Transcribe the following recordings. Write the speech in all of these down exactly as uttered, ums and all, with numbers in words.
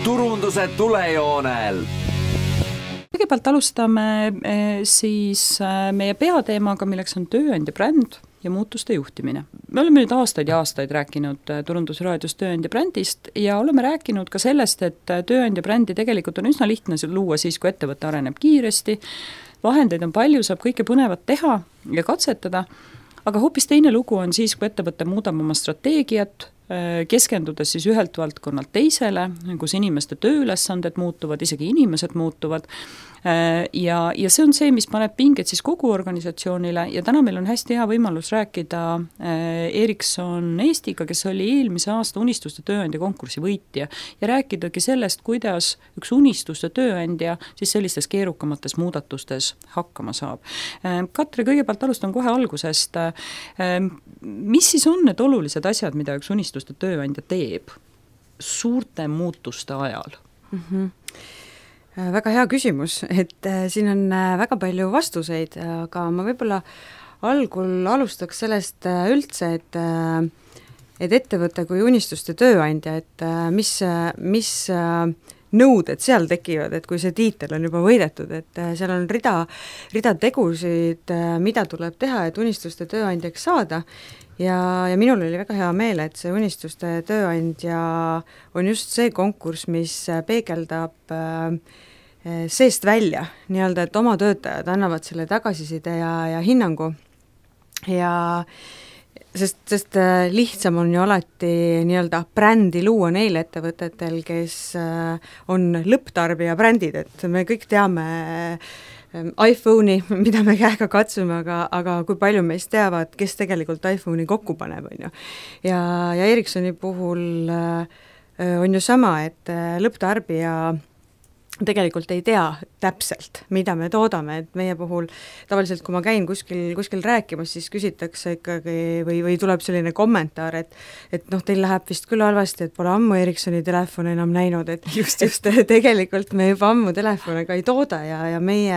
turunduse tulejoonel. Kõigepealt alustame siis meie peateemaga, milleks on tööandja bränd ja muutuste juhtimine. Me oleme nüüd aastaid ja aastaid rääkinud turundusraadios tööandja brändist ja oleme rääkinud ka sellest, et tööandja brändi tegelikult on üsna lihtne luua siis, kui ettevõte areneb kiiresti, vahendeid on palju, saab kõike põnevat teha ja katsetada, aga hoopis teine lugu on siis, kui ettevõte muudab oma strateegiat, keskendudes siis ühelt valdkonnalt teisele, kus inimeste tööülesanded muutuvad, isegi inimesed muutuvad ja, ja see on see, mis paneb pinged siis kogu organisatsioonile ja täna meil on hästi hea võimalus rääkida Ericsson Eestiga, kes oli eelmise aasta unistuste tööandja konkursi võitja ja rääkidagi sellest, kuidas üks unistuste tööandja siis sellistes keerukamates muudatustes hakkama saab. Katri, kõigepealt alustan kohe algusest. Mis siis on need olulised asjad, mida üks unistuste tööandja teeb suurte muutuste ajal? Mm-hmm. Väga hea küsimus, et äh, siin on äh, väga palju vastuseid, aga ma võib-olla algul alustaks sellest äh, üldse, et, äh, et ettevõte kui unistuste tööandja, et äh, mis, mis äh, nõuded seal tekivad, et kui see tiitel on juba võidetud, et äh, seal on rida, rida tegusid, äh, mida tuleb teha, et unistuste tööandjaks saada. Ja, ja minul oli väga hea meel, et see unistuste tööandja on just see konkurss, mis peegeldab äh, seest välja, nii-öelda, et oma töötajad annavad selle tagasiside ja, ja hinnangu. Ja sest, sest äh, lihtsam on ju alati nii-öelda brändi luua neil ettevõtetel, kes äh, on lõpptarbija brändid, et me kõik teame iPhone'i, mida me käega katsume, aga, aga kui palju meist teavad, kes tegelikult iPhone'i kokku paneb, on ju. Ja, ja Ericssoni puhul äh, on ju sama, et äh, lõpptarbija tegelikult ei tea täpselt, mida me toodame, et meie puhul tavaliselt, kui ma käin kuskil, kuskil rääkimas, siis küsitakse ikkagi või, või tuleb selline kommentaar, et, et noh, teil läheb vist küll halvasti, et pole ammu Ericssoni telefone enam näinud, et just, just tegelikult me juba ammu telefone ka ei tooda ja, ja meie,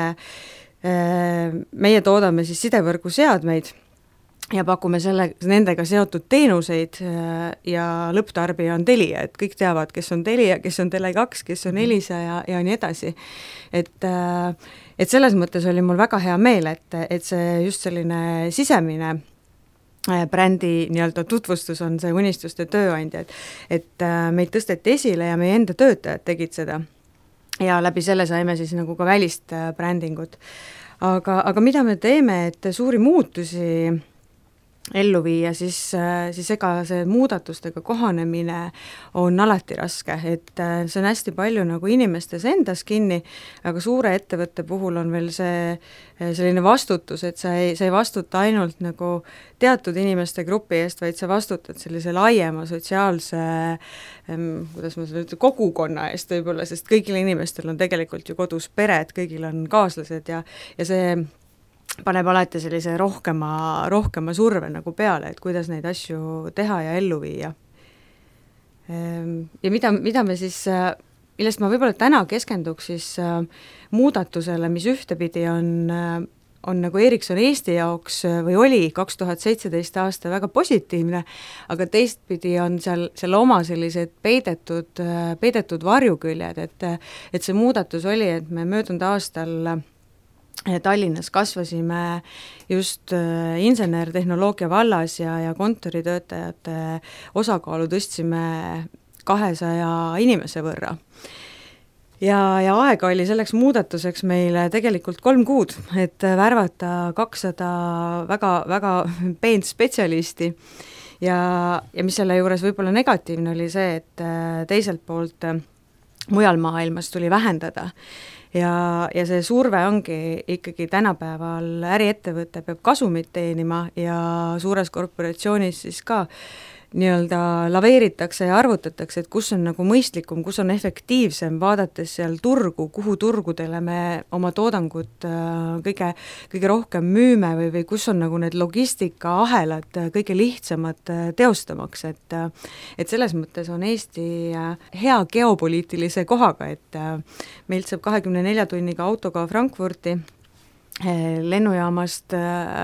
meie toodame siis sidevõrgu seadmeid ja pakume selle, nendega seotud teenuseid ja lõpptarbija on Telia, et kõik teavad, kes on Telia, kes on Tele kaks, kes on Elisa ja, ja nii edasi. Et, et selles mõttes oli mul väga hea meel, et, et see just selline sisemine brändi nii-öelda tutvustus on see unistuste tööandja, et, et meid tõsteti esile ja meie enda töötajad tegid seda ja läbi selle saime siis nagu ka välist brändingut. Aga, aga mida me teeme, et suuri muutusi ellu viia, siis, siis ega see muudatustega kohanemine on alati raske, et see on hästi palju nagu inimestes endas kinni, aga suure ettevõtte puhul on veel see selline vastutus, et sa ei, sa ei vastuta ainult nagu teatud inimeste grupi eest, vaid sa vastutad sellise laiema sotsiaalse kuidas ma selle ütlen, kogukonna eest võib-olla, sest kõigil inimestel on tegelikult ju kodus pered, kõigil on kaaslased ja, ja see paneb alati sellise rohkema, rohkema surve nagu peale, et kuidas neid asju teha ja ellu viia. Ja mida, mida me siis, millest ma võib-olla täna keskenduks siis muudatusele, mis ühtepidi on, on nagu Ericsson Eesti jaoks või oli kaks tuhat seitseteist aasta väga positiivne, aga teistpidi on seal, seal oma sellised peidetud, peidetud varjuküljed, et, et see muudatus oli, et me möödunud aastal Tallinnas kasvasime just insenertehnoloogia vallas ja, ja kontoritöötajate osakaalu tõstsime kahesaja inimese võrra. Ja, ja aega oli selleks muudatuseks meile tegelikult kolm kuud, et värvata kakssada väga, väga peent spetsialisti ja, ja mis selle juures võib-olla negatiivne oli see, et teiselt poolt mujal maailmas tuli vähendada. Ja, ja see surve ongi ikkagi tänapäeval äriettevõte peab kasumit teenima ja suures korporatsioonis siis ka nii-öelda laveeritakse ja arvutatakse, et kus on nagu mõistlikum, kus on efektiivsem, vaadates seal turgu, kuhu turgudele me oma toodangut kõige, kõige rohkem müüme või, või kus on nagu need logistikaahelad kõige lihtsamad teostamaks, et, et selles mõttes on Eesti hea geopoliitilise kohaga, et meilt saab kahekümne nelja tunniga autoga Frankfurti lennujaamast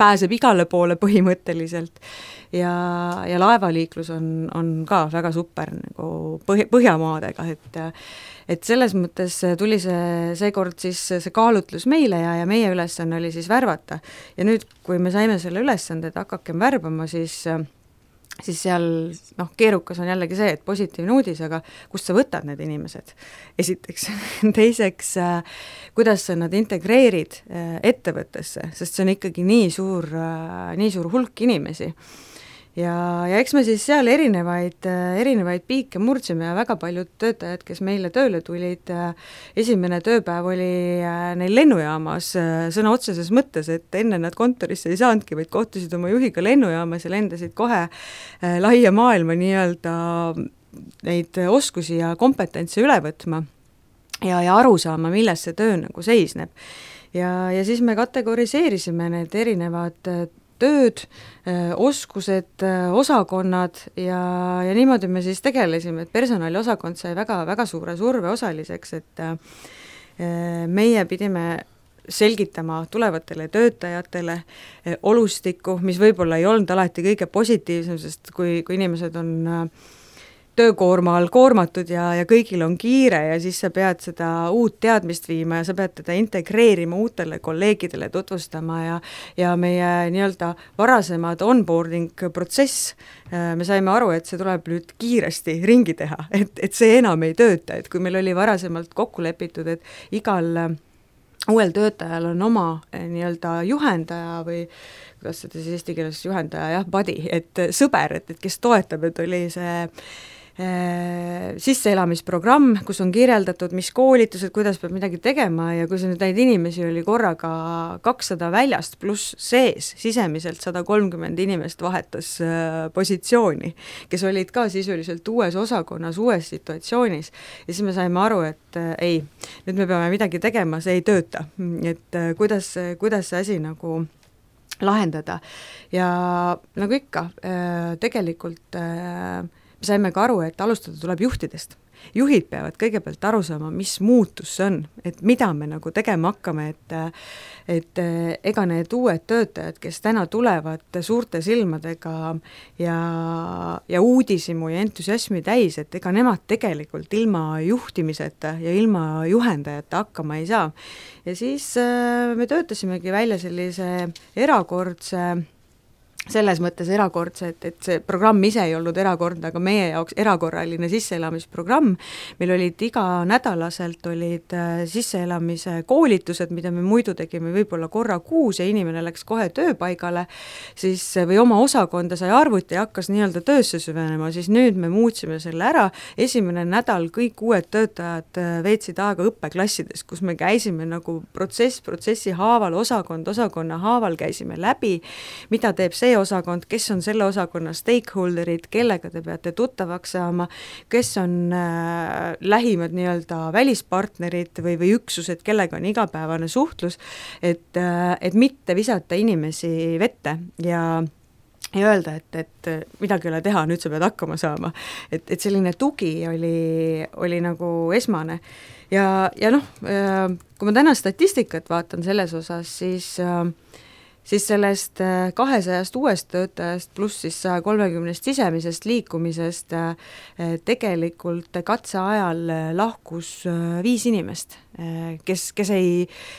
pääseb igale poole põhimõtteliselt ja, ja laevaliiklus on, on ka väga super nagu põh-, Põhjamaadega, et et selles mõttes tuli see seekord siis see kaalutlus meile ja, ja meie ülesanne oli siis värvata. Ja nüüd, kui me saime selle ülesande, et hakakem värbama, siis siis seal noh, keerukas on jällegi see, et positiivne uudis, aga kust sa võtad need inimesed? Esiteks. Teiseks, kuidas sa nad integreerid ettevõttesse, sest see on ikkagi nii suur, nii suur hulk inimesi. Ja, ja eks me siis seal erinevaid, erinevaid piike murdsime ja väga paljud töötajad, kes meile tööle tulid, esimene tööpäev oli neil lennujaamas sõna otseses mõttes, et enne nad kontorisse ei saanudki, vaid kohtusid oma juhiga lennujaamas ja lendasid kohe laia maailma nii-öelda neid oskusi ja kompetentse üle võtma ja, ja aru saama, milles see töö nagu seisneb. Ja, ja siis me kategoriseerisime need erinevad tööd, oskused, osakonnad ja, ja niimoodi me siis tegelesime, et personaliosakond sai väga, väga suure surve osaliseks, et meie pidime selgitama tulevatele töötajatele olustikku, mis võib-olla ei olnud alati kõige positiivsem, sest kui, kui inimesed on töökoorma all koormatud ja, ja kõigil on kiire ja siis sa pead seda uut teadmist viima ja sa pead teda integreerima uutele kolleegidele, tutvustama ja, ja meie nii-öelda varasemad onboarding protsess, me saime aru, et see tuleb nüüd kiiresti ringi teha, et, et see enam ei tööta, et kui meil oli varasemalt kokku lepitud, et igal uuel töötajal on oma nii-öelda juhendaja või kuidas seda siis eesti keeles juhendaja, jah, buddy, et sõber, et, et kes toetab, et oli see sisseelamisprogramm, kus on kirjeldatud, mis koolitused, kuidas peab midagi tegema ja kui see nüüd neid inimesi oli korraga kakssada väljast pluss sees, sisemiselt sada kolmkümmend inimest vahetas positsiooni, kes olid ka sisuliselt uues osakonnas, uues situatsioonis ja siis me saime aru, et ei, nüüd me peame midagi tegema, see ei tööta, et kuidas, kuidas see asi nagu lahendada ja nagu ikka, tegelikult me saime ka aru, et alustada tuleb juhtidest. Juhid peavad kõigepealt aru saama, mis muutus see on, et mida me nagu tegema hakkame, et et ega need uued töötajad, kes täna tulevad suurte silmadega ja, ja uudisimu ja entusiasmi täis, et ega nemad tegelikult ilma juhtimiseta ja ilma juhendajata hakkama ei saa. Ja siis me töötasimegi välja sellise erakordse selles mõttes erakordse, et, et see programm ise ei olnud erakordne, aga meie jaoks erakorraline sisseelamisprogramm. Meil olid iganädalaselt olid sisseelamise koolitused, mida me muidu tegime võib-olla korra kuus ja inimene läks kohe tööpaigale, siis või oma osakonda sai arvuti ja hakkas nii-öelda töösse süvenema, siis nüüd me muutsime selle ära. Esimene nädal kõik uued töötajad veetsid aega õppeklassides, kus me käisime nagu protsess, protsessi haaval, osakond, osakonna haaval käisime läbi, mida teeb see osakond, kes on selle osakonna stakeholderid, kellega te peate tuttavaks saama, kes on äh, lähimad nii-öelda välispartnerid või, või üksused, kellega on igapäevane suhtlus, et, äh, et mitte visata inimesi vette ja ja öelda, et, et midagi ei ole teha, nüüd sa pead hakkama saama. Et, et selline tugi oli, oli nagu esmane. Ja, ja noh, äh, kui ma täna statistikat vaatan selles osas, siis äh, siis sellest kahesajast uuest töötajast pluss siis saja kolmekümnest sisemisest liikumisest tegelikult katse ajal lahkus viis inimest, kes, kes ei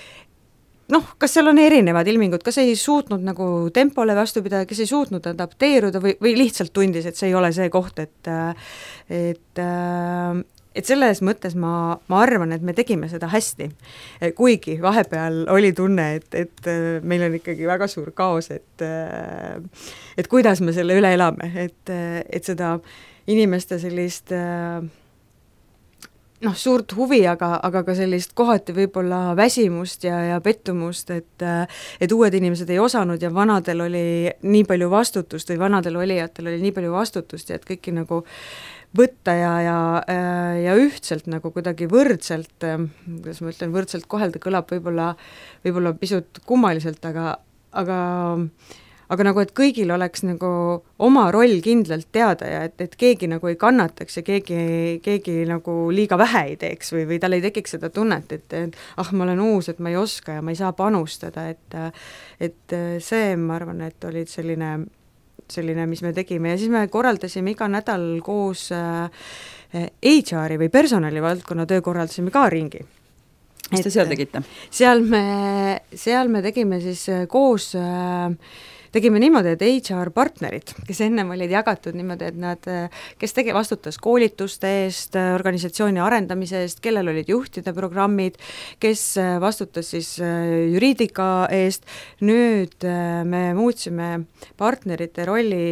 noh, kas seal on erinevad ilmingud, kas ei suutnud nagu tempole vastu pidada, kes ei suutnud adapteeruda või, või lihtsalt tundis, et see ei ole see koht, et et et selles mõttes ma, ma arvan, et me tegime seda hästi, kuigi vahepeal oli tunne, et, et meil on ikkagi väga suur kaos, et et kuidas me selle üle elame, et, et seda inimeste sellist noh, suurt huvi, aga, aga ka sellist kohati võib-olla väsimust ja, ja pettumust, et et uued inimesed ei osanud ja vanadel oli nii palju vastutust või vanadel olijatel oli nii palju vastutust ja et kõiki nagu võtta ja, ja, ja ühtselt nagu kuidagi võrdselt, kuidas ma ütlen, võrdselt kohelda kõlab võib-olla, võib-olla pisut kummaliselt, aga, aga aga nagu, et kõigil oleks nagu oma roll kindlalt teada ja et, et keegi nagu ei kannataks ja keegi, keegi nagu liiga vähe ei teeks või, või tal ei tekiks seda tunnet, et, et ah, ma olen uus, et ma ei oska ja ma ei saa panustada, et et see, ma arvan, et olid selline, selline, mis me tegime ja siis me korraldasime iga nädal koos H R-i või personalivaldkonna töö korraldasime ka ringi. Mis te seal tegite? Seal me, seal me tegime siis koos, tegime niimoodi, et H R partnerid, kes ennem olid jagatud niimoodi, et nad, kes tegi, vastutas koolituste eest, organisatsiooni arendamise eest, kellel olid juhtide programmid, kes vastutas siis juriidika eest, nüüd me muutsime partnerite rolli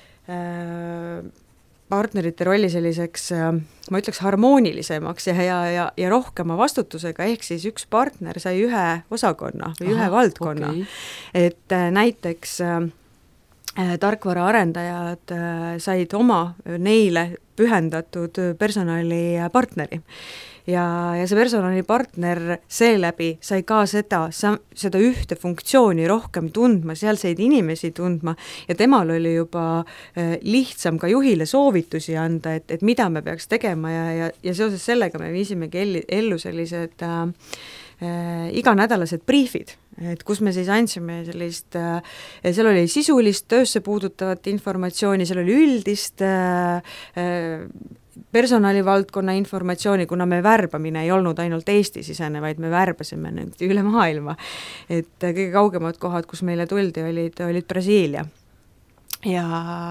partnerite rolli selliseks, ma ütleks, harmoonilisemaks ja, ja, ja, ja rohkema vastutusega, ehk siis üks partner sai ühe osakonna või Aha, ühe valdkonna okay.. Et näiteks äh, tarkvaraarendajad äh, said oma neile pühendatud personalipartneri. Ja, ja see personalipartner seeläbi sai ka seda, seda ühte funktsiooni rohkem tundma, sealseid inimesi tundma ja temal oli juba lihtsam ka juhile soovitusi anda, et, et mida me peaks tegema ja, ja, ja seoses sellega me viisimegi ellu, ellu sellised äh, äh, iganädalased briifid, et kus me siis andsime sellist äh,, seal oli sisulist töösse puudutavat informatsiooni, seal oli üldist äh, äh, personalivaldkonna informatsiooni, kuna me värbamine ei olnud ainult Eesti-sisene, vaid me värbasime nüüd üle maailma. Et kõige kaugemad kohad, kus meile tuldi, olid, olid Brasiilia. Ja,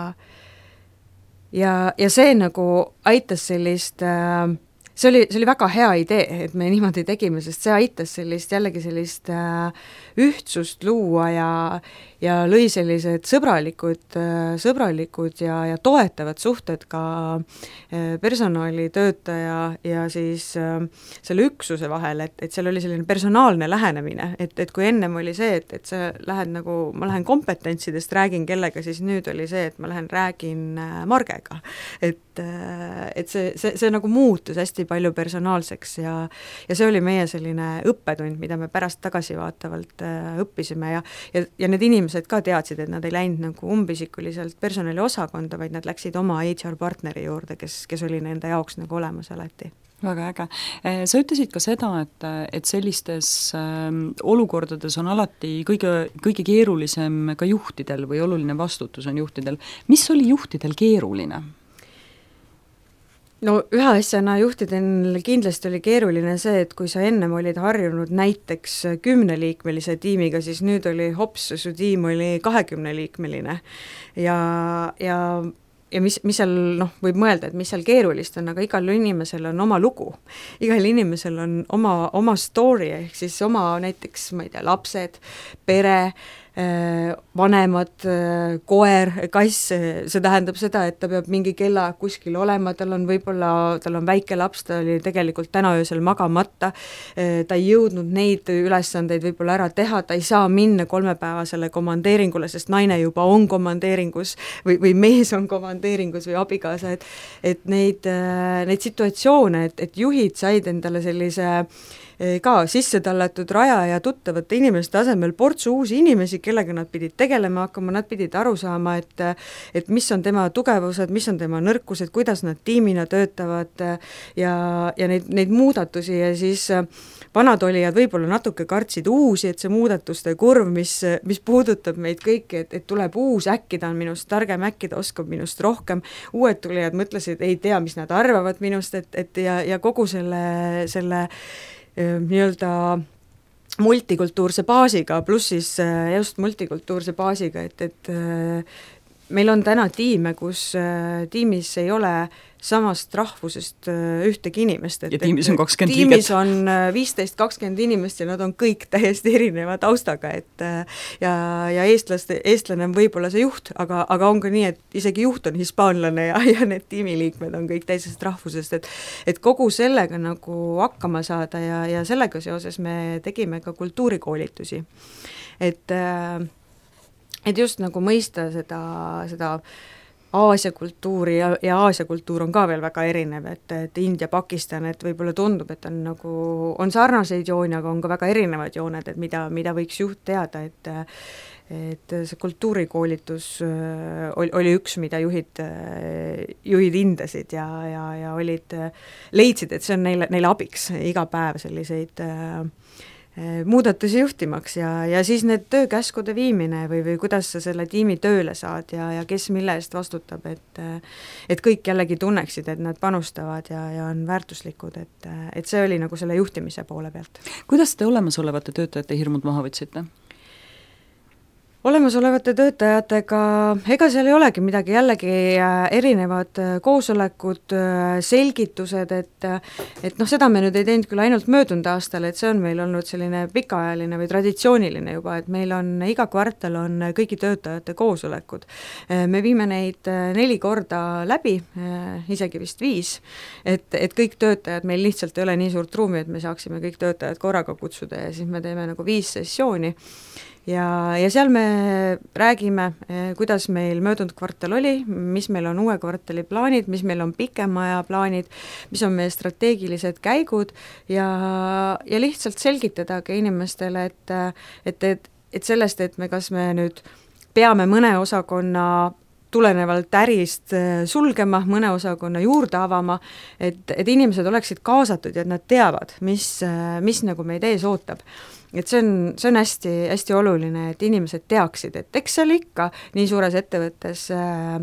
ja, ja see nagu aitas sellist, see oli, see oli väga hea idee, et me niimoodi tegime, sest see aitas sellist, jällegi sellist ühtsust luua ja ja lõi sellised sõbralikud, sõbralikud ja, ja toetavad suhted ka personalitöötaja ja siis selle üksuse vahel, et, et seal oli selline personaalne lähenemine, et, et kui ennem oli see, et, et sa lähed nagu, ma lähen kompetentsidest, räägin kellega, siis nüüd oli see, et ma lähen räägin Margega. Et, et see, see, see nagu muutus hästi palju personaalseks ja, ja see oli meie selline õppetund, mida me pärast tagasivaatavalt õppisime ja, ja, ja need inimesed ka teadsid, et nad ei läinud nagu umbisikuliselt personaliosakonda, vaid nad läksid oma H R partneri juurde, kes, kes oli nende jaoks nagu olemas alati. Väga äge. Sa ütlesid ka seda, et, et sellistes äh, olukordades on alati kõige, kõige keerulisem ka juhtidel või oluline vastutus on juhtidel. Mis oli juhtidel keeruline? No ühe asjana juhtidel kindlasti oli keeruline see, et kui sa ennem olid harjunud näiteks kümneliikmelise tiimiga, siis nüüd oli hops, su tiim oli kahekümneliikmeline ja, ja ja mis, mis seal, noh, võib mõelda, et mis seal keerulist on, aga igal inimesel on oma lugu. Igal inimesel on oma, oma story, ehk siis oma näiteks, ma ei tea, lapsed, pere, vanemad, koer, kass, see tähendab seda, et ta peab mingi kella kuskil olema, tal on võib-olla, tal on väike laps, ta oli tegelikult täna öösel magamata, ta ei jõudnud neid ülesandeid võib-olla ära teha, ta ei saa minna kolmepäevasele komandeeringule, sest naine juba on komandeeringus või, või mees on komandeeringus või abikaasa, et, et neid, neid situatsioone, et, et juhid said endale sellise ka sisse tallatud raja ja tuttavate inimeste asemel portsu uusi inimesi, kellega nad pidid tegelema hakkama, nad pidid aru saama, et, et mis on tema tugevused, mis on tema nõrkused, kuidas nad tiimina töötavad ja, ja neid, neid muudatusi ja siis vanad olijad võib-olla natuke kartsid uusi, et see muudatuste kurv, mis, mis puudutab meid kõiki, et, et tuleb uus, äkki ta on minust targem, äkki ta oskab minust rohkem, uued tulijad mõtlesid, ei tea, mis nad arvavad minust, et, et ja, ja kogu selle, selle nii-öelda multikultuurse baasiga, pluss siis just multikultuurse baasiga, et, et meil on täna tiime, kus tiimis ei ole samast rahvusest ühtegi inimest. Et, ja tiimis on kakskümmend liiget. Tiimis on viisteist kakskümmend inimest ja nad on kõik täiesti erineva taustaga, et ja, ja eestlaste, eestlane on võib-olla see juht, aga, aga on ka nii, et isegi juht on hispaanlane ja, ja need tiimiliikmed on kõik teisest rahvusest, et, et kogu sellega nagu hakkama saada ja, ja sellega seoses me tegime ka kultuurikoolitusi. Et, et just nagu mõista seda, seda Aasia kultuuri ja, ja Aasia kultuur on ka veel väga erinev, et, et India, Pakistan, et võib-olla tundub, et on nagu, on sarnaseid jooni, aga on ka väga erinevad jooned, et mida, mida võiks juht teada, et et see kultuurikoolitus oli, oli üks, mida juhid, juhid hindasid ja, ja, ja olid, leidsid, et see on neile, neile abiks iga päev selliseid muudatusi juhtimaks ja, ja siis need töökäskude viimine või, või kuidas sa selle tiimi tööle saad ja, ja kes mille eest vastutab, et et kõik jällegi tunneksid, et nad panustavad ja, ja on väärtuslikud, et, et see oli nagu selle juhtimise poole pealt. Kuidas te olemasolevate töötajate hirmud maha võtsite? Olemasolevate töötajatega, ega seal ei olegi midagi, jällegi erinevad koosolekud, selgitused, et et noh, seda me nüüd ei teinud küll ainult möödunud aastal, et see on meil olnud selline pikaajaline või traditsiooniline juba, et meil on iga kvartal on kõigi töötajate koosolekud. Me viime neid neli korda läbi, isegi vist viis, et, et kõik töötajad, meil lihtsalt ei ole nii suurt ruumi, et me saaksime kõik töötajad korraga kutsuda ja siis me teeme nagu viis sessiooni. Ja, ja seal me räägime, kuidas meil möödunud kvartal oli, mis meil on uue kvartali plaanid, mis meil on pikema aja plaanid, mis on meie strateegilised käigud ja, ja lihtsalt selgitada ka inimestele, et, et, et, et sellest, et me kas me nüüd peame mõne osakonna tulenevalt ärist sulgema, mõne osakonna juurde avama, et, et inimesed oleksid kaasatud ja et nad teavad, mis, mis nagu meid ees ootab. Et see on, see on hästi, hästi oluline, et inimesed teaksid, et eks seal ikka nii suures ettevõttes äh,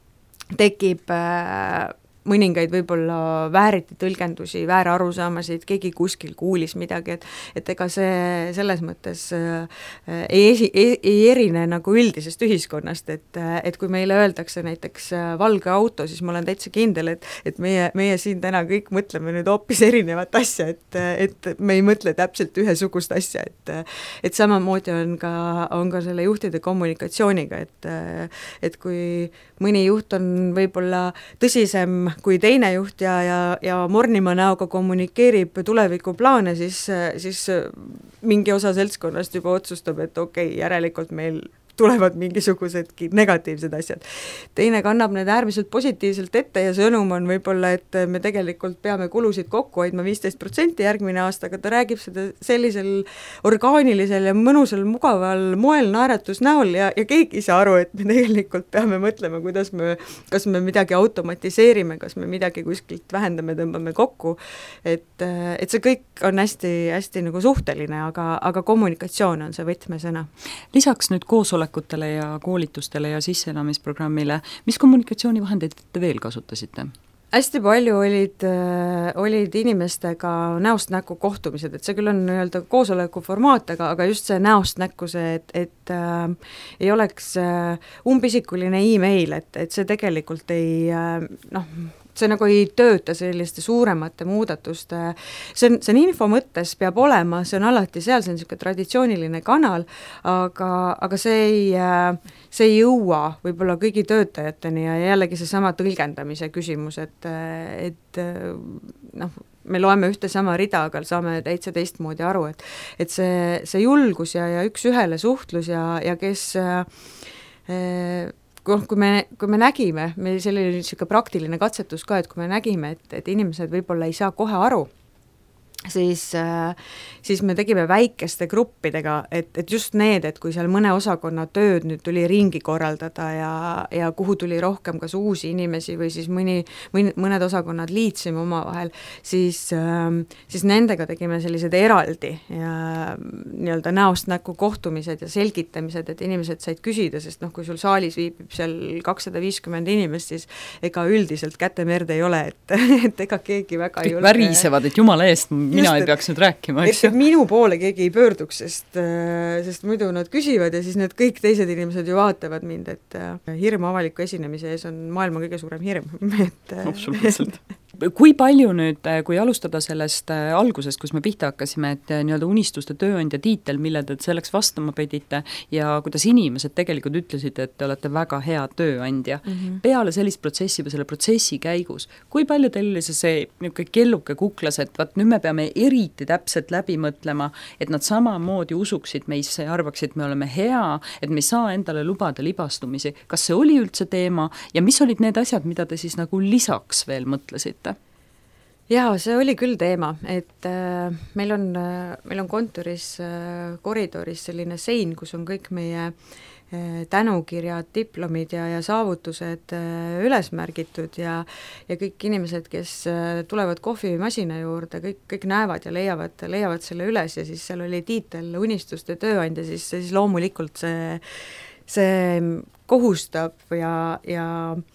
tekib äh, mõningaid võib-olla vääriti tõlgendusi, väära arusaamasid, keegi kuskil kuulis midagi, et et ega see selles mõttes äh, ei, esi, ei, ei erine nagu üldisest ühiskonnast, et, et kui meile öeldakse näiteks äh, valge auto, siis ma olen täitsa kindel, et, et meie, meie siin täna kõik mõtleme nüüd hoopis erinevat asja, et, et me ei mõtle täpselt ühesugust asja, et et samamoodi on ka, on ka selle juhtide kommunikatsiooniga, et et kui mõni juht on võib-olla tõsisem kui teine juht ja, ja, ja mornima näoga kommunikeerib tulevikuplaane, siis, siis mingi osa seltskonnast juba otsustab, et okei okay,, järelikult meil tulevad mingisugusedki negatiivsed asjad. Teine kannab need äärmiselt positiivselt ette ja sõnum on võib-olla, et me tegelikult peame kulusid kokku hoidma viisteist protsenti järgmine aasta, aga ta räägib seda sellisel orgaanilisel ja mõnusal mugaval moel naeratus näol ja, ja keegi ei saa aru, et me tegelikult peame mõtlema, kuidas me, kas me midagi automatiseerime, kas me midagi kuskilt vähendame, tõmbame kokku, et, et see kõik on hästi, hästi nagu suhteline, aga, aga kommunikatsioon on see võtmesõna. Lisaks nüüd koosolekutele ja koolitustele ja sisseelamisprogrammile, mis kommunikatsioonivahendeid te veel kasutasite? Hästi palju olid, olid inimestega näost näkku kohtumised, et see küll on nii-öelda koosoleku formaat, aga, aga just see näost näkku see, et, et äh, ei oleks äh, umbisikuline e-mail, et, et see tegelikult ei äh, noh, see nagu ei tööta selliste suuremate muudatuste, see on, see on info mõttes peab olema, see on alati seal, see on niisugune traditsiooniline kanal, aga, aga see ei, see ei jõua võib-olla kõigi töötajateni ja jällegi seesama tõlgendamise küsimus, et, et noh, me loeme ühte sama rida, aga saame täitsa teistmoodi aru, et, et see, see julgus ja, ja üks-ühele suhtlus ja, ja kes äh, kui me, kui me nägime, meil selline niisugune praktiline katsetus ka, et kui me nägime, et, et inimesed võib-olla ei saa kohe aru, siis, siis me tegime väikeste gruppidega, et, et just need, et kui seal mõne osakonna tööd nüüd tuli ringi korraldada ja, ja kuhu tuli rohkem kas uusi inimesi või siis mõni, mõni, mõned osakonnad liitsime omavahel, siis, siis nendega tegime sellised eraldi ja nii-öelda näost näkku kohtumised ja selgitamised, et inimesed said küsida, sest noh, kui sul saalis viibib seal kakssada viiskümmend inimest, siis ega üldiselt kätemerd ei ole, et, et ega keegi väga ei ole. Värisevad, et jumala eest mina just, ei peaks nüüd rääkima, eks ju. Minu poole keegi ei pöörduks, sest, sest muidu nad küsivad ja siis need kõik teised inimesed ju vaatavad mind, et hirm avaliku esinemise ees on maailma kõige suurem hirm. Et, absoluutselt. Kui palju nüüd, kui alustada sellest algusest, kus me pihta hakkasime, et nii-öelda unistuste tööandja tiitel, mille te selleks vastama pedite ja kuidas inimesed tegelikult ütlesid, et te olete väga hea tööandja. Mm -hmm. Peale sellist protsessi või selle protsessi käigus, kui palju teil oli see, see niisugune kelluke kuklas, et vaat nüüd me peame eriti täpselt läbi mõtlema, et nad samamoodi usuksid meisse ja arvaksid, me oleme hea, et me ei saa endale lubada libastumisi. Kas see oli üldse teema ja mis olid need asjad, mida te siis nagu lisaks veel mõtlesite? jaa, see oli küll teema, et äh, meil on äh,, meil on kontoris äh, koridoris selline sein, kus on kõik meie äh, tänukirjad, diplomid ja, ja saavutused äh, üles märgitud ja ja kõik inimesed, kes äh, tulevad kohvimasina juurde, kõik, kõik näevad ja leiavad, leiavad selle üles ja siis seal oli tiitel Unistuste tööandja, siis, siis loomulikult see, see kohustab ja, ja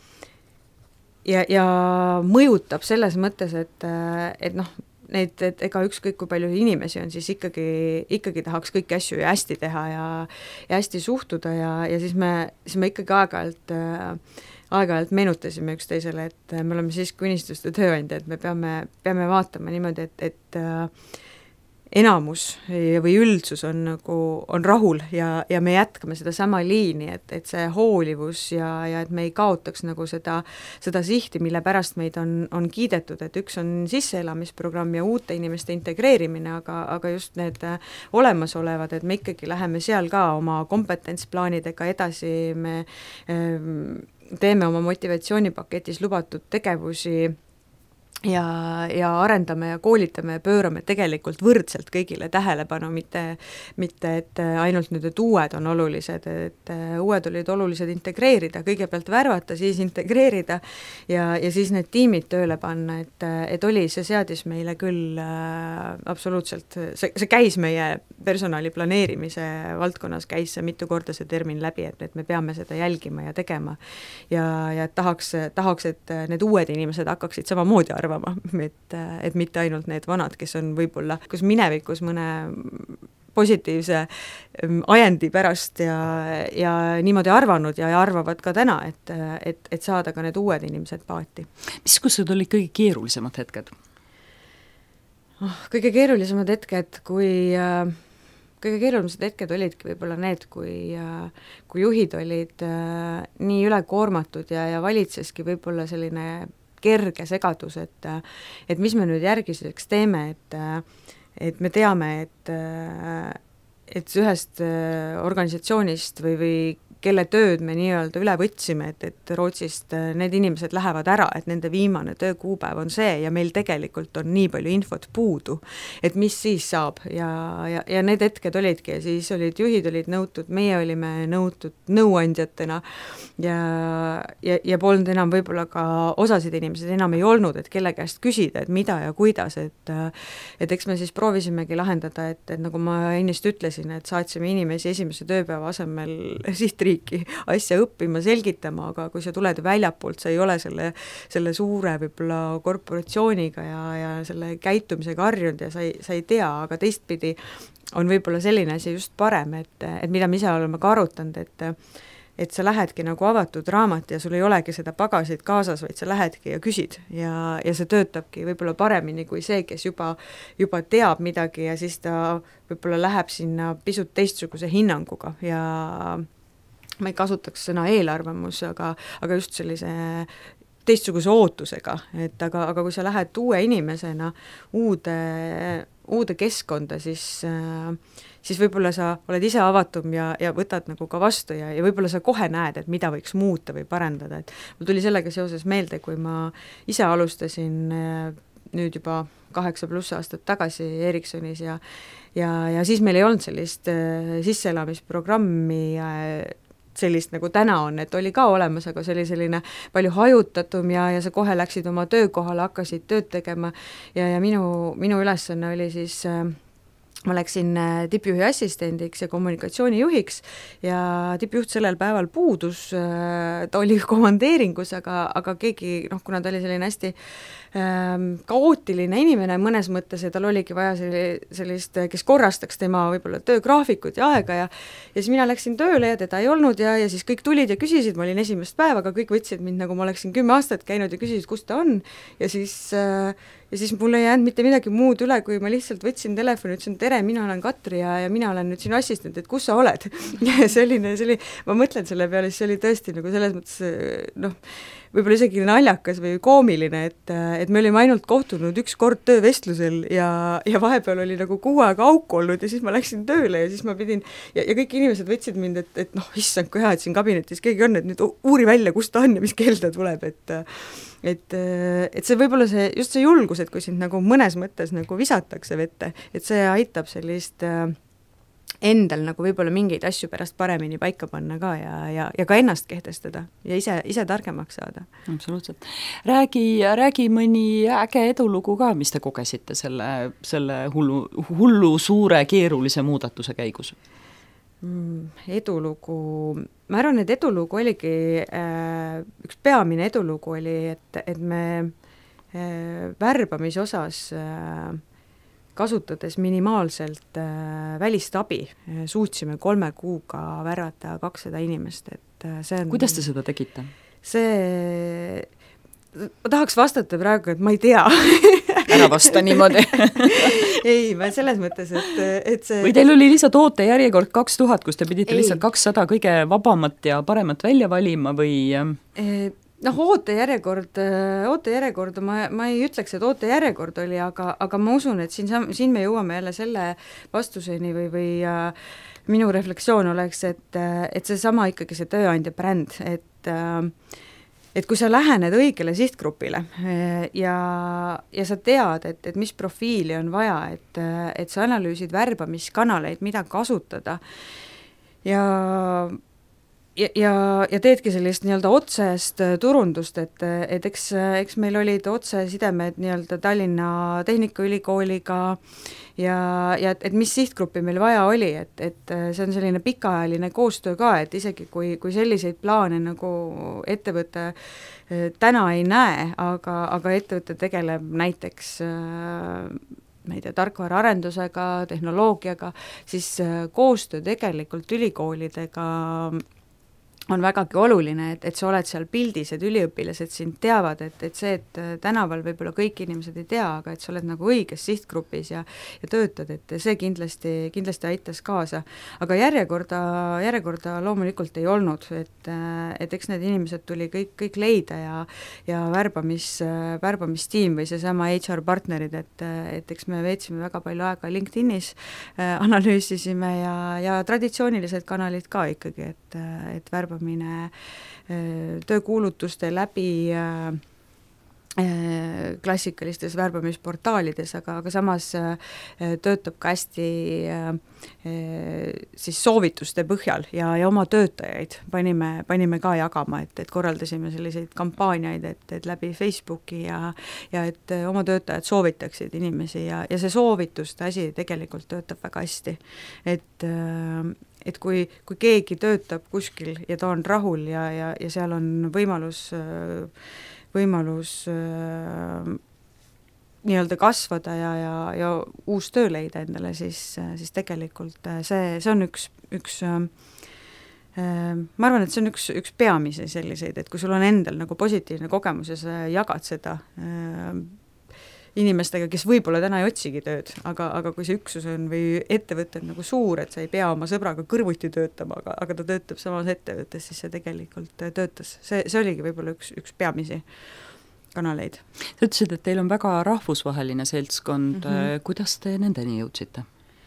ja, ja mõjutab selles mõttes, et, et noh, neid, et ega ükskõik kui palju inimesi on, siis ikkagi, ikkagi tahaks kõiki asju ja hästi teha ja, ja hästi suhtuda ja, ja siis me, siis me ikkagi aeg-ajalt aeg-ajalt meenutasime üksteisele, et me oleme siiski unistuste tööandja, et me peame, peame vaatama niimoodi, et, et enamus või üldsus on nagu, on rahul ja, ja me jätkame seda sama liini, et, et see hoolivus ja, ja et me ei kaotaks nagu seda, seda sihti, mille pärast meid on, on kiidetud, et üks on sisseelamisprogramm ja uute inimeste integreerimine, aga, aga just need olemasolevad, et me ikkagi läheme seal ka oma kompetentsplaanidega edasi, me ähm, teeme oma motivatsioonipaketis lubatud tegevusi ja, ja arendame ja koolitame ja pöörame tegelikult võrdselt kõigile tähelepanu, mitte, mitte et ainult nüüd, et uued on olulised, et uued olid olulised integreerida, kõigepealt värvata, siis integreerida ja, ja siis need tiimid tööle panna, et, et oli, see seadis meile küll äh, absoluutselt, see, see käis meie personali planeerimise valdkonnas, käis see mitu korda see termin läbi, et, et me peame seda jälgima ja tegema ja, ja tahaks, tahaks, et need uued inimesed hakkaksid samamoodi arvama, et, et mitte ainult need vanad, kes on võib-olla, kus minevikus mõne positiivse ajendi pärast ja, ja niimoodi arvanud ja, ja arvavad ka täna, et, et, et saada ka need uued inimesed paati. Missugused olid kõige keerulisemad hetked? Oh, kõige keerulisemad hetked, kui äh, kõige keerulisemad hetked olidki võib-olla need, kui, äh, kui juhid olid äh, nii ülekoormatud ja, ja valitseski võib-olla selline kerge segadus, et, et mis me nüüd järgiseks teeme, et, et me teame, et, et ühest organisatsioonist või, või kelle tööd me nii-öelda üle võtsime, et, et Rootsist need inimesed lähevad ära, et nende viimane töökuupäev on see ja meil tegelikult on nii palju infot puudu, et mis siis saab ja, ja, ja need hetked olidki ja siis olid, juhid olid nõutud, meie olime nõutud nõuandjatena ja, ja, ja polnud enam võib-olla ka osasid inimesed enam ei olnud, et kelle käest küsida, et mida ja kuidas, et et eks me siis proovisimegi lahendada, et, et nagu ma ennist ütlesin, et saatsime inimesi esimese tööpäeva asemel sihtriiki asja õppima, selgitama, aga kui sa tuled väljapoolt, sa ei ole selle, selle suure võib-olla korporatsiooniga ja, ja selle käitumisega harjunud ja sa ei, sa ei tea, aga teistpidi on võib-olla selline asi just parem, et, et mida me ise oleme ka arutanud, et et sa lähedki nagu avatud raamat ja sul ei olegi seda pagasit kaasas, vaid sa lähedki ja küsid ja, ja see töötabki võib-olla paremini kui see, kes juba, juba teab midagi ja siis ta võib-olla läheb sinna pisut teistsuguse hinnanguga ja ma ei kasutaks sõna eelarvamus, aga, aga just sellise teistsuguse ootusega, et aga, aga kui sa lähed uue inimesena uude, uude keskkonda, siis äh, siis võib-olla sa oled ise avatum ja, ja võtad nagu ka vastu ja, ja võib-olla sa kohe näed, et mida võiks muuta või parandada, et mul tuli sellega seoses meelde, kui ma ise alustasin nüüd juba kaheksa pluss aastat tagasi Ericssonis ja ja, ja siis meil ei olnud sellist äh, sisseelamisprogrammi äh, sellist nagu täna on, et oli ka olemas, aga see oli selline palju hajutatum ja, ja sa kohe läksid oma töökohale, hakkasid tööd tegema ja, ja minu, minu ülesanne oli siis äh, ma läksin tippjuhi assistendiks ja kommunikatsioonijuhiks ja tippjuht sellel päeval puudus, ta oli komandeeringus, aga, aga keegi, noh, kuna ta oli selline hästi ähm, kaootiline inimene mõnes mõttes ja tal oligi vaja sellist, kes korrastaks tema võib-olla töögraafikut ja aega ja ja siis mina läksin tööle ja teda ei olnud ja, ja siis kõik tulid ja küsisid, ma olin esimest päeva, aga kõik võtsid mind, nagu ma oleksin kümme aastat käinud ja küsisid, kus ta on ja siis äh, ja siis mul ei jäänud mitte midagi muud üle, kui ma lihtsalt võtsin telefoni, ütlesin tere, mina olen Katri ja, ja mina olen nüüd sinu assistent, et kus sa oled? ja selline, see oli, ma mõtlen selle peale, siis see oli tõesti nagu selles mõttes, noh, võib-olla isegi naljakas või koomiline, et, et me olime ainult kohtunud üks kord töövestlusel ja, ja vahepeal oli nagu kuu aega auk olnud ja siis ma läksin tööle ja siis ma pidin, ja, ja kõik inimesed võtsid mind, et, et noh, issand, kui hea, et siin kabinetis keegi on, et nüüd uuri välja, kust ta on ja mis kell ta tuleb, et et, et see võib-olla see, just see julgus, et kui sind nagu mõnes mõttes nagu visatakse vette, et see aitab sellist äh, endal nagu võib-olla mingeid asju pärast paremini paika panna ka ja, ja, ja ka ennast kehtestada ja ise, ise targemaks saada. Absoluutselt. Räägi, räägi mõni äge edulugu ka, mis te kogesite selle, selle hullu, hullu suure keerulise muudatuse käigus? Mm, edulugu, ma arvan, et edulugu oligi, äh, üks peamine edulugu oli, et, et me äh, värbamise osas äh, kasutades minimaalselt äh, välist abi äh, suutsime kolme kuuga värvata kakssada inimest, et äh, see on... Kuidas te seda tegite? See... Ma tahaks vastata praegu, et ma ei tea. Ära vasta niimoodi. ei, ma selles mõttes, et, et see... Või teil oli lihtsalt ootejärjekord kaks tuhat, kus te pidite ei. lihtsalt kakssada kõige vabamat ja paremat välja valima või... Noh, ootejärjekord, ootejärjekord, ma, ma ei ütleks, et ootejärjekord oli, aga, aga ma usun, et siin, siin me jõuame jälle selle vastuseni või, või äh, minu refleksioon oleks, et, et see sama ikkagi see tööandja bränd, et äh, et kui sa lähened õigele sihtgrupile ja, ja sa tead, et, et mis profiili on vaja, et, et sa analüüsid värbamiskanaleid, mida kasutada ja ja, ja, ja teedki sellist nii-öelda otsest turundust, et, et eks, eks meil olid otsesidemed nii-öelda Tallinna Tehnikaülikooliga ja, ja et, et mis sihtgruppi meil vaja oli, et, et see on selline pikaajaline koostöö ka, et isegi kui, kui selliseid plaane nagu ettevõte täna ei näe, aga, aga ettevõte tegeleb näiteks ma ei tea, tarkvaraarendusega, tehnoloogiaga, siis koostöö tegelikult ülikoolidega on vägagi oluline, et, et sa oled seal pildis, et üliõpilased sind teavad, et, et see, et tänaval võib-olla kõik inimesed ei tea, aga et sa oled nagu õiges sihtgrupis ja, ja töötad, et see kindlasti, kindlasti aitas kaasa. Aga järjekorda, järjekorda loomulikult ei olnud, et, et eks need inimesed tuli kõik, kõik leida ja, ja värbamis, värbamistiim või seesama H R partnerid, et, et eks me veetsime väga palju aega LinkedInis, analüüsisime ja, ja traditsioonilised kanalid ka ikkagi, et, et värbamine töökuulutuste läbi klassikalistes värbamisportaalides, aga, aga samas töötab ka hästi siis soovituste põhjal ja, ja oma töötajaid panime, panime ka jagama, et, et korraldasime selliseid kampaaniaid, et, et läbi Facebooki ja, ja et oma töötajad soovitaksid inimesi ja, ja see soovituste asi tegelikult töötab väga hästi, et et kui, kui keegi töötab kuskil ja ta on rahul ja, ja, ja seal on võimalus, võimalus nii-öelda kasvada ja, ja, ja uus töö leida endale, siis, siis tegelikult see, see on üks, üks ma arvan, et see on üks, üks peamisi selliseid, et kui sul on endal nagu positiivne kogemus ja sa jagad seda inimestega, kes võib-olla täna ei otsigi tööd, aga, aga kui see üksus on või ettevõte on nagu suur, et sa ei pea oma sõbraga kõrvuti töötama, aga, aga ta töötab samas ettevõttes, siis see tegelikult töötas. See, see oligi võib-olla üks, üks peamisi kanaleid. Sa ütlesid, et teil on väga rahvusvaheline seltskond, mm -hmm. kuidas te nendeni jõudsite?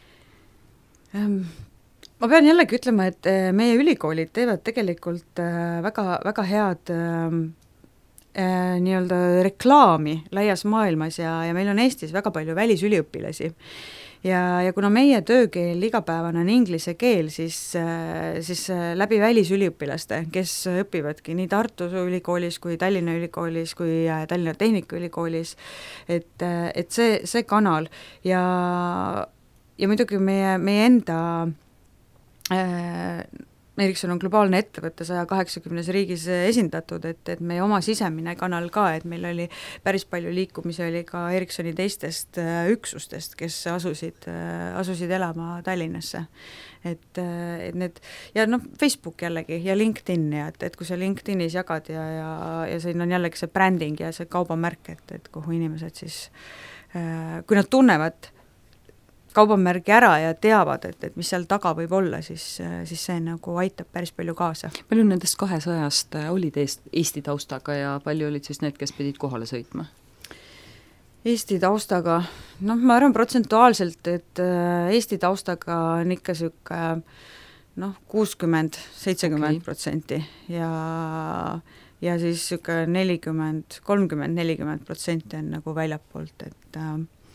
Ma pean jällegi ütlema, et meie ülikoolid teevad tegelikult väga, väga head Äh, nii-öelda reklaami laias maailmas ja, ja meil on Eestis väga palju välisüliõpilasi. Ja, ja kuna meie töökeel igapäevane on inglise keel, siis, siis läbi välisüliõpilaste, kes õpivadki nii Tartu Ülikoolis kui Tallinna Ülikoolis kui Tallinna Tehnikaülikoolis, et, et see, see kanal ja, ja muidugi meie, meie enda äh, Ericsson on globaalne ettevõte saja kaheksakümnes riigis esindatud, et, et meie oma sisemine kanal ka, et meil oli päris palju liikumisi oli ka Ericssoni teistest üksustest, kes asusid, asusid elama Tallinnasse. Et, et need, ja noh, Facebook jällegi ja LinkedIn ja et, et kui sa LinkedInis jagad ja, ja, ja siin on jällegi see bränding ja see kaubamärk, et, et kuhu inimesed siis, kui nad tunnevad kaubamärgi ära ja teavad, et, et mis seal taga võib olla, siis, siis see nagu aitab päris palju kaasa. palju nendest kahesajast olid Eest, Eesti taustaga ja palju olid siis need, kes pidid kohale sõitma? Eesti taustaga, noh, ma arvan protsentuaalselt, et Eesti taustaga on ikka niisugune noh, kuuskümmend, seitsekümmend protsenti ja ja siis niisugune nelikümmend, kolmkümmend, nelikümmend protsenti on nagu väljapoolt, et äh,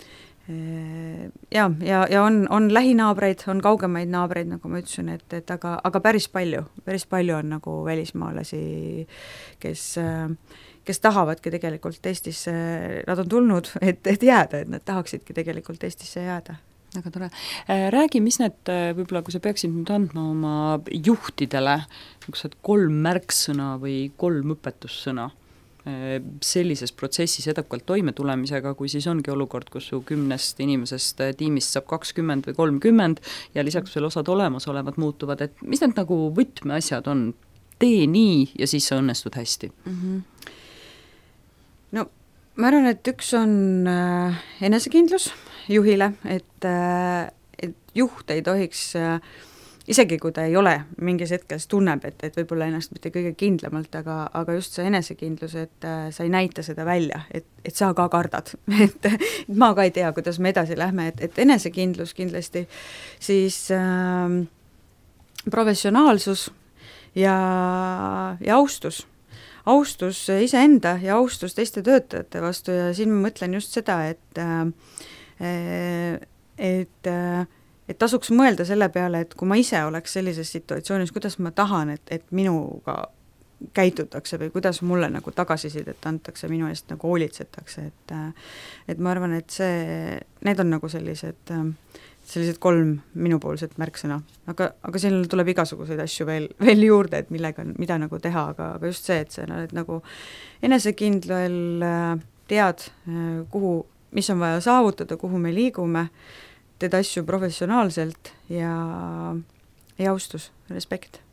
ja, ja, ja on, on lähinaabreid, on kaugemaid naabreid, nagu ma ütlesin, et, et aga, aga päris palju, päris palju on nagu välismaalasi, kes kes tahavadki tegelikult Eestisse, nad on tulnud, et, et jääda, et nad tahaksidki tegelikult Eestisse jääda. Väga tore. Räägi, mis need, võib-olla kui sa peaksid nüüd andma oma juhtidele kolm märksõna või kolm õpetussõna sellises protsessis edukalt toimetulemisega, kui siis ongi olukord, kus su kümnest inimesest tiimist saab kakskümmend või kolmkümmend ja lisaks veel osad olemasolevad muutuvad, et mis need nagu võtmeasjad on? Tee nii ja siis sa õnnestud hästi. Mm-hmm. No ma arvan, et üks on äh, enesekindlus juhile, et, äh, et juht ei tohiks äh, isegi kui ta ei ole mingis hetkes tunneb, et, et võib-olla ennast mitte kõige kindlamalt, aga, aga just see enesekindlus, et äh, sa ei näita seda välja, et, et sa ka kardad et, et ma ka ei tea, kuidas me edasi lähme, et, et enesekindlus kindlasti, siis äh, professionaalsus ja, ja austus. Austus iseenda ja austus teiste töötajate vastu ja siin ma mõtlen just seda, et äh, et äh, et tasuks mõelda selle peale, et kui ma ise oleks sellises situatsioonis, kuidas ma tahan, et, et minuga käitutakse või kuidas mulle nagu tagasisidet antakse, minu eest nagu hoolitsetakse, et et ma arvan, et see, need on nagu sellised, sellised kolm minupoolset märksõna. Aga, aga siin tuleb igasuguseid asju veel, veel juurde, et millega, mida nagu teha, aga, aga just see, et sa oled nagu enesekindlal, tead, kuhu, mis on vaja saavutada, kuhu me liigume, teed asju professionaalselt ja, ja austus, respekt.